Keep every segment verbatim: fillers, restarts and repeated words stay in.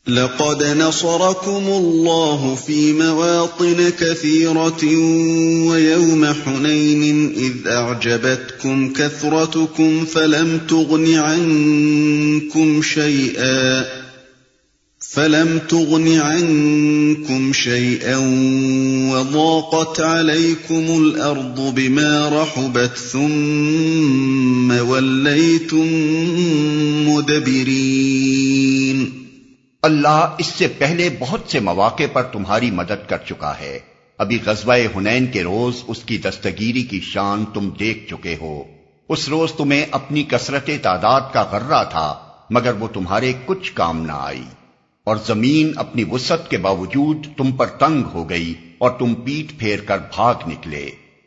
لقد نصركم الله في مواطن كثيرة ويوم حنين إذ أعجبتكم كثرتكم فلم تغن عنكم شيئا فلم تغن عنكم شيئا وضاقت عليكم الأرض بما رحبت ثم وليتم مدبرين۔ اللہ اس سے پہلے بہت سے مواقع پر تمہاری مدد کر چکا ہے۔ ابھی غزوہ حنین کے روز اس کی دستگیری کی شان تم دیکھ چکے ہو۔ اس روز تمہیں اپنی کثرت تعداد کا غرہ تھا، مگر وہ تمہارے کچھ کام نہ آئی، اور زمین اپنی وسعت کے باوجود تم پر تنگ ہو گئی اور تم پیٹ پھیر کر بھاگ نکلے۔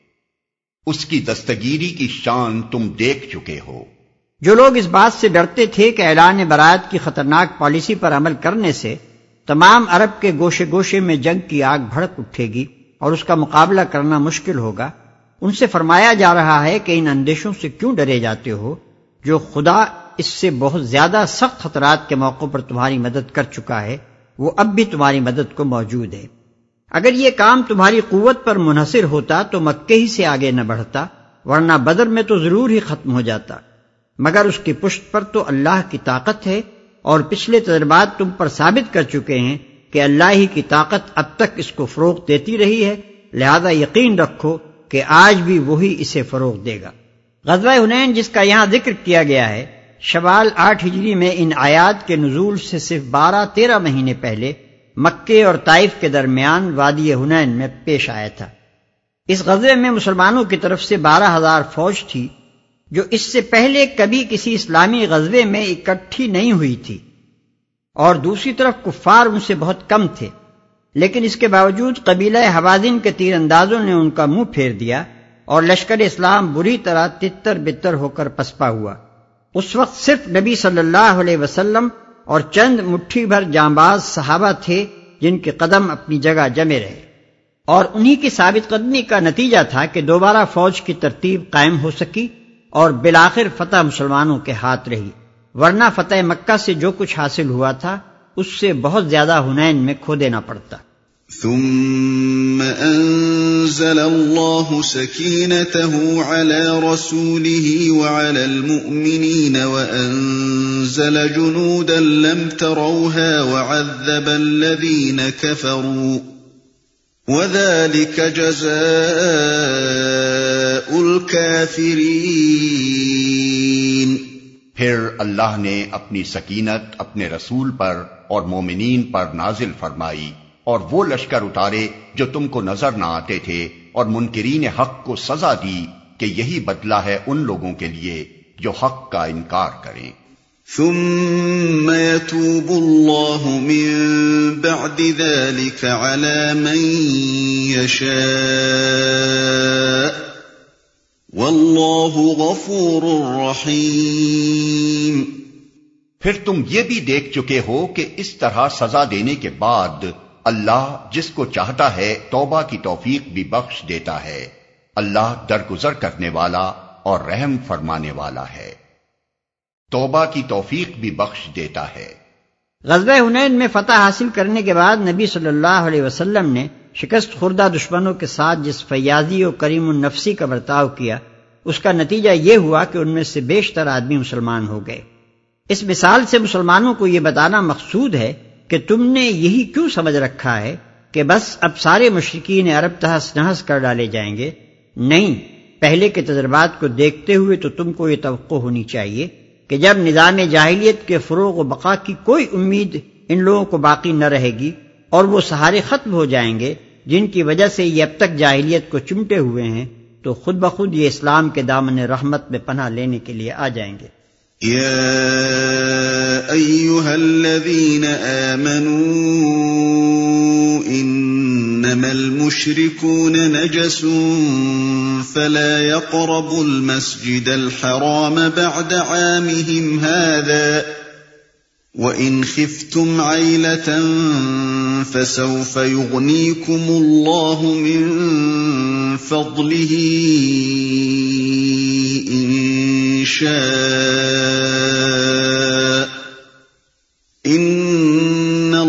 اس کی دستگیری کی شان تم دیکھ چکے ہو۔ جو لوگ اس بات سے ڈرتے تھے کہ اعلان برات کی خطرناک پالیسی پر عمل کرنے سے تمام عرب کے گوشے گوشے میں جنگ کی آگ بھڑک اٹھے گی اور اس کا مقابلہ کرنا مشکل ہوگا، ان سے فرمایا جا رہا ہے کہ ان اندیشوں سے کیوں ڈرے جاتے ہو؟ جو خدا اس سے بہت زیادہ سخت خطرات کے موقع پر تمہاری مدد کر چکا ہے، وہ اب بھی تمہاری مدد کو موجود ہے۔ اگر یہ کام تمہاری قوت پر منحصر ہوتا تو مکے ہی سے آگے نہ بڑھتا، ورنہ بدر میں تو ضرور ہی ختم ہو جاتا، مگر اس کی پشت پر تو اللہ کی طاقت ہے، اور پچھلے تجربات تم پر ثابت کر چکے ہیں کہ اللہ ہی کی طاقت اب تک اس کو فروغ دیتی رہی ہے، لہذا یقین رکھو کہ آج بھی وہی اسے فروغ دے گا۔ غزوہ حنین جس کا یہاں ذکر کیا گیا ہے، شوال آٹھ ہجری میں ان آیات کے نزول سے صرف بارہ تیرہ مہینے پہلے مکے اور طائف کے درمیان وادی حنین میں پیش آیا تھا۔ اس غزوے میں مسلمانوں کی طرف سے بارہ ہزار فوج تھی، جو اس سے پہلے کبھی کسی اسلامی غزوے میں اکٹھی نہیں ہوئی تھی، اور دوسری طرف کفار ان سے بہت کم تھے، لیکن اس کے باوجود قبیلہ حوازن کے تیر اندازوں نے ان کا منہ پھیر دیا اور لشکر اسلام بری طرح تتر بتر ہو کر پسپا ہوا۔ اس وقت صرف نبی صلی اللہ علیہ وسلم اور چند مٹھی بھر جانباز صحابہ تھے جن کے قدم اپنی جگہ جمے رہے، اور انہی کی ثابت قدمی کا نتیجہ تھا کہ دوبارہ فوج کی ترتیب قائم ہو سکی اور بالآخر فتح مسلمانوں کے ہاتھ رہی، ورنہ فتح مکہ سے جو کچھ حاصل ہوا تھا اس سے بہت زیادہ حنین میں کھو دینا پڑتا۔ ثم انزل الله سكينته على رسوله وعلى المؤمنين وانزل جنودا لم تروها وعذب الذين كفروا وذلك جزاء الكافرين۔ پھر اللہ نے اپنی سکینت اپنے رسول پر اور مومنین پر نازل فرمائی، اور وہ لشکر اتارے جو تم کو نظر نہ آتے تھے، اور منکرین حق کو سزا دی کہ یہی بدلہ ہے ان لوگوں کے لیے جو حق کا انکار کریں۔ ثم يتوب الله من بعد ذلك على من يشاء والله غفور رحيم۔ پھر تم یہ بھی دیکھ چکے ہو کہ اس طرح سزا دینے کے بعد اللہ جس کو چاہتا ہے توبہ کی توفیق بھی بخش دیتا ہے۔ اللہ درگزر کرنے والا اور رحم فرمانے والا ہے، توبہ کی توفیق بھی بخش دیتا ہے۔ غزوہ حنین میں فتح حاصل کرنے کے بعد نبی صلی اللہ علیہ وسلم نے شکست خوردہ دشمنوں کے ساتھ جس فیاضی و کریم النفسی کا برتاؤ کیا، اس کا نتیجہ یہ ہوا کہ ان میں سے بیشتر آدمی مسلمان ہو گئے۔ اس مثال سے مسلمانوں کو یہ بتانا مقصود ہے کہ تم نے یہی کیوں سمجھ رکھا ہے کہ بس اب سارے مشرکین عرب تہس نہس کر ڈالے جائیں گے؟ نہیں، پہلے کے تجربات کو دیکھتے ہوئے تو تم کو یہ توقع ہونی چاہیے کہ جب نظام جاہلیت کے فروغ و بقا کی کوئی امید ان لوگوں کو باقی نہ رہے گی اور وہ سہارے ختم ہو جائیں گے جن کی وجہ سے یہ اب تک جاہلیت کو چمٹے ہوئے ہیں، تو خود بخود یہ اسلام کے دامن رحمت میں پناہ لینے کے لیے آ جائیں گے۔ يا أيها الذين آمنوا إنما المشركون نجس فلا يقربوا المسجد الحرام بعد عامهم هذا وإن خفتم عيلة فسوف يغنيكم الله من فضله إن شاء إن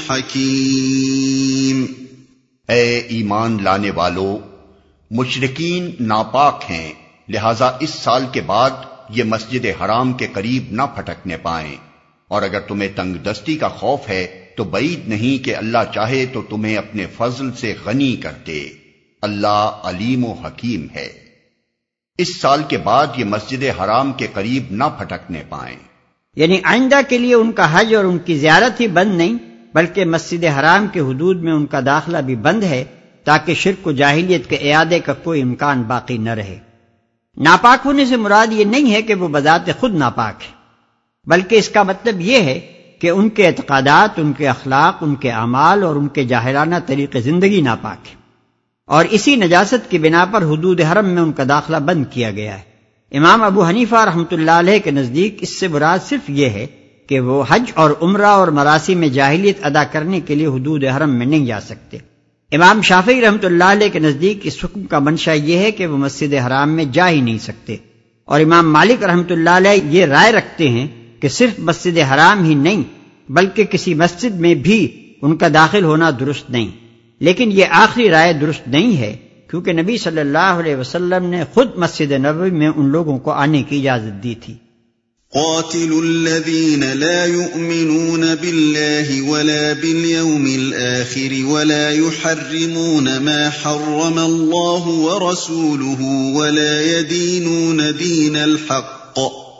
حكيم. اے ایمان لانے والو، مشرکین ناپاک ہیں، لہذا اس سال کے بعد یہ مسجد حرام کے قریب نہ پھٹکنے پائیں، اور اگر تمہیں تنگ دستی کا خوف ہے تو بعید نہیں کہ اللہ چاہے تو تمہیں اپنے فضل سے غنی کر دے، اللہ علیم و حکیم ہے۔ اس سال کے بعد یہ مسجد حرام کے قریب نہ پھٹکنے پائیں، یعنی آئندہ کے لیے ان کا حج اور ان کی زیارت ہی بند نہیں، بلکہ مسجد حرام کے حدود میں ان کا داخلہ بھی بند ہے، تاکہ شرک و جاہلیت کے اعادے کا کوئی امکان باقی نہ رہے۔ ناپاک ہونے سے مراد یہ نہیں ہے کہ وہ بذات خود ناپاک ہے، بلکہ اس کا مطلب یہ ہے کہ ان کے اعتقادات، ان کے اخلاق، ان کے اعمال اور ان کے جاہلانہ طریق زندگی ناپاک ہے، اور اسی نجاست کی بنا پر حدود حرم میں ان کا داخلہ بند کیا گیا ہے۔ امام ابو حنیفہ رحمۃ اللہ علیہ کے نزدیک اس سے مراد صرف یہ ہے کہ وہ حج اور عمرہ اور مراسم میں جاہلیت ادا کرنے کے لیے حدود حرم میں نہیں جا سکتے۔ امام شافعی رحمۃ اللہ علیہ کے نزدیک اس حکم کا منشا یہ ہے کہ وہ مسجد حرام میں جا ہی نہیں سکتے، اور امام مالک رحمۃ اللہ علیہ یہ رائے رکھتے ہیں کہ صرف مسجد حرام ہی نہیں بلکہ کسی مسجد میں بھی ان کا داخل ہونا درست نہیں۔ لیکن یہ آخری رائے درست نہیں ہے، کیونکہ نبی صلی اللہ علیہ وسلم نے خود مسجد نبوی میں ان لوگوں کو آنے کی اجازت دی تھی۔ قاتلوا الذين لا يؤمنون بالله ولا باليوم الآخر ولا يحرمون ما حرم الله ورسوله ولا يدينون دين الحق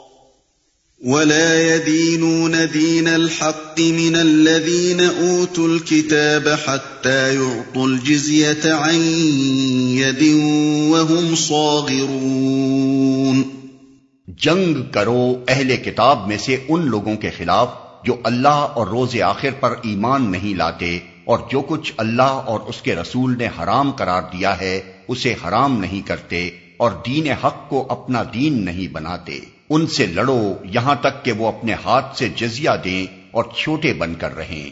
ولا يدينون دين الحق من الذين أوتوا الكتاب حتى يعطوا الجزية عن يد وهم صاغرون۔ جنگ کرو اہل کتاب میں سے ان لوگوں کے خلاف جو اللہ اور روز آخر پر ایمان نہیں لاتے، اور جو کچھ اللہ اور اس کے رسول نے حرام قرار دیا ہے اسے حرام نہیں کرتے، اور دین حق کو اپنا دین نہیں بناتے۔ ان سے لڑو یہاں تک کہ وہ اپنے ہاتھ سے جزیہ دیں اور چھوٹے بن کر رہیں،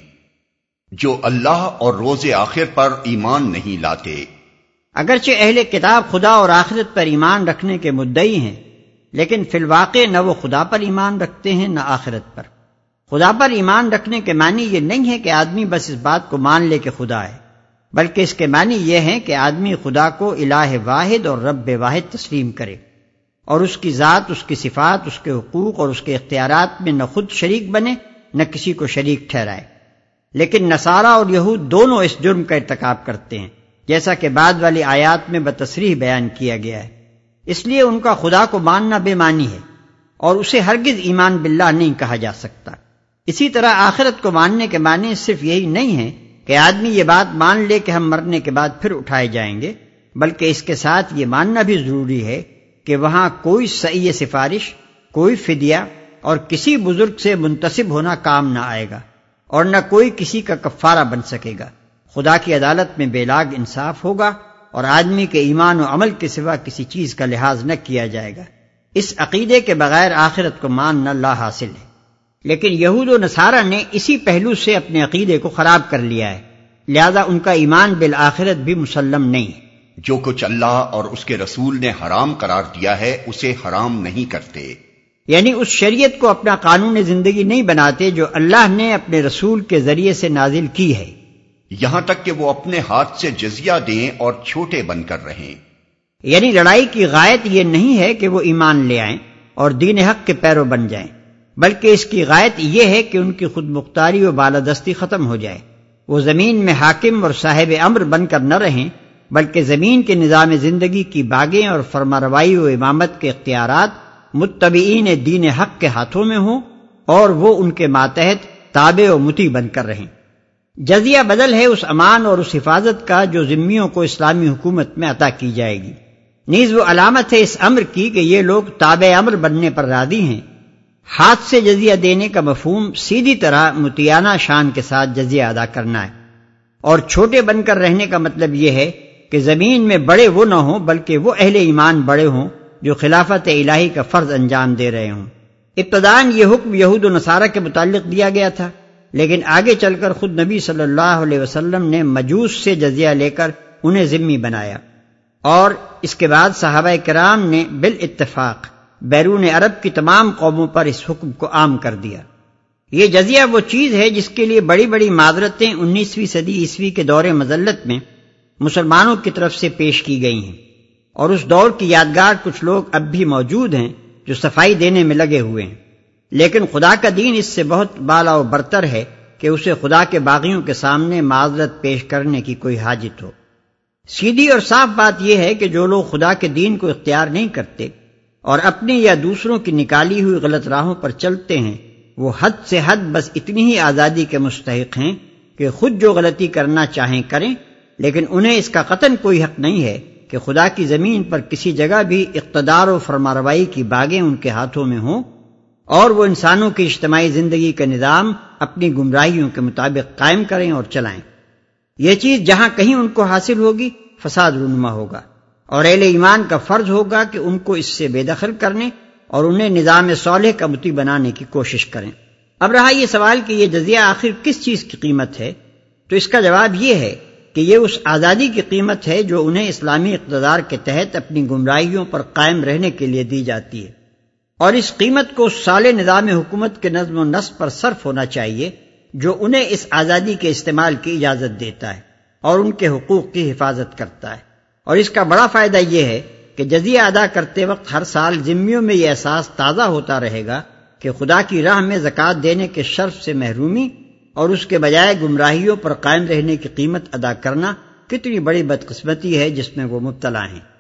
جو اللہ اور روز آخر پر ایمان نہیں لاتے۔ اگرچہ اہل کتاب خدا اور آخرت پر ایمان رکھنے کے مدعی ہیں، لیکن فی الواقع نہ وہ خدا پر ایمان رکھتے ہیں نہ آخرت پر۔ خدا پر ایمان رکھنے کے معنی یہ نہیں ہے کہ آدمی بس اس بات کو مان لے کہ خدا ہے، بلکہ اس کے معنی یہ ہے کہ آدمی خدا کو الہ واحد اور رب واحد تسلیم کرے، اور اس کی ذات، اس کی صفات، اس کے حقوق اور اس کے اختیارات میں نہ خود شریک بنے نہ کسی کو شریک ٹھہرائے۔ لیکن نصارہ اور یہود دونوں اس جرم کا ارتکاب کرتے ہیں، جیسا کہ بعد والی آیات میں بتصریح بیان کیا گیا ہے۔ اس لیے ان کا خدا کو ماننا بے معنی ہے، اور اسے ہرگز ایمان باللہ نہیں کہا جا سکتا۔ اسی طرح آخرت کو ماننے کے معنی صرف یہی نہیں ہے کہ آدمی یہ بات مان لے کہ ہم مرنے کے بعد پھر اٹھائے جائیں گے، بلکہ اس کے ساتھ یہ ماننا بھی ضروری ہے کہ وہاں کوئی سعی سفارش، کوئی فدیہ اور کسی بزرگ سے منتسب ہونا کام نہ آئے گا، اور نہ کوئی کسی کا کفارہ بن سکے گا۔ خدا کی عدالت میں بے لاگ انصاف ہوگا، اور آدمی کے ایمان و عمل کے سوا کسی چیز کا لحاظ نہ کیا جائے گا۔ اس عقیدے کے بغیر آخرت کو ماننا لا حاصل ہے۔ لیکن یہود و نصارہ نے اسی پہلو سے اپنے عقیدے کو خراب کر لیا ہے، لہذا ان کا ایمان بالآخرت بھی مسلم نہیں ہے۔ جو کچھ اللہ اور اس کے رسول نے حرام قرار دیا ہے اسے حرام نہیں کرتے، یعنی اس شریعت کو اپنا قانون زندگی نہیں بناتے جو اللہ نے اپنے رسول کے ذریعے سے نازل کی ہے، یہاں تک کہ وہ اپنے ہاتھ سے جزیہ دیں اور چھوٹے بن کر رہیں۔ یعنی لڑائی کی غایت یہ نہیں ہے کہ وہ ایمان لے آئیں اور دین حق کے پیرو بن جائیں، بلکہ اس کی غایت یہ ہے کہ ان کی خود مختاری و بالادستی ختم ہو جائے، وہ زمین میں حاکم اور صاحب امر بن کر نہ رہیں، بلکہ زمین کے نظام زندگی کی باغیں اور فرمانروائی و امامت کے اختیارات متبعین دین حق کے ہاتھوں میں ہوں، اور وہ ان کے ماتحت تابع و مطیع بن کر رہیں۔ جزیہ بدل ہے اس امان اور اس حفاظت کا جو ذمیوں کو اسلامی حکومت میں عطا کی جائے گی، نیز وہ علامت ہے اس امر کی کہ یہ لوگ تابع امر بننے پر راضی ہیں۔ ہاتھ سے جزیہ دینے کا مفہوم سیدھی طرح مطیعانہ شان کے ساتھ جزیہ ادا کرنا ہے، اور چھوٹے بن کر رہنے کا مطلب یہ ہے کہ زمین میں بڑے وہ نہ ہوں بلکہ وہ اہل ایمان بڑے ہوں جو خلافت الہی کا فرض انجام دے رہے ہوں۔ ابتداً یہ حکم یہود و نصارہ کے متعلق دیا گیا تھا، لیکن آگے چل کر خود نبی صلی اللہ علیہ وسلم نے مجوس سے جزیہ لے کر انہیں ذمہ بنایا، اور اس کے بعد صحابہ کرام نے بالاتفاق بیرون عرب کی تمام قوموں پر اس حکم کو عام کر دیا۔ یہ جزیہ وہ چیز ہے جس کے لیے بڑی بڑی معذرتیں انیسویں صدی عیسوی کے دور مذلت میں مسلمانوں کی طرف سے پیش کی گئی ہیں، اور اس دور کی یادگار کچھ لوگ اب بھی موجود ہیں جو صفائی دینے میں لگے ہوئے ہیں، لیکن خدا کا دین اس سے بہت بالا و برتر ہے کہ اسے خدا کے باغیوں کے سامنے معذرت پیش کرنے کی کوئی حاجت ہو۔ سیدھی اور صاف بات یہ ہے کہ جو لوگ خدا کے دین کو اختیار نہیں کرتے اور اپنی یا دوسروں کی نکالی ہوئی غلط راہوں پر چلتے ہیں، وہ حد سے حد بس اتنی ہی آزادی کے مستحق ہیں کہ خود جو غلطی کرنا چاہیں کریں، لیکن انہیں اس کا قطعاً کوئی حق نہیں ہے کہ خدا کی زمین پر کسی جگہ بھی اقتدار و فرمانروائی کی باغیں ان کے ہاتھوں میں ہوں، اور وہ انسانوں کی اجتماعی زندگی کا نظام اپنی گمراہیوں کے مطابق قائم کریں اور چلائیں۔ یہ چیز جہاں کہیں ان کو حاصل ہوگی، فساد رونما ہوگا، اور اہل ایمان کا فرض ہوگا کہ ان کو اس سے بے دخل کرنے اور انہیں نظام صالح کا مطیع بنانے کی کوشش کریں۔ اب رہا یہ سوال کہ یہ جزیہ آخر کس چیز کی قیمت ہے، تو اس کا جواب یہ ہے کہ یہ اس آزادی کی قیمت ہے جو انہیں اسلامی اقتدار کے تحت اپنی گمراہیوں پر قائم رہنے کے لیے دی جاتی ہے، اور اس قیمت کو اس سالے نظام حکومت کے نظم و نسق پر صرف ہونا چاہیے جو انہیں اس آزادی کے استعمال کی اجازت دیتا ہے اور ان کے حقوق کی حفاظت کرتا ہے۔ اور اس کا بڑا فائدہ یہ ہے کہ جزیہ ادا کرتے وقت ہر سال ذمیوں میں یہ احساس تازہ ہوتا رہے گا کہ خدا کی راہ میں زکوٰۃ دینے کے شرف سے محرومی اور اس کے بجائے گمراہیوں پر قائم رہنے کی قیمت ادا کرنا کتنی بڑی بدقسمتی ہے جس میں وہ مبتلا ہیں۔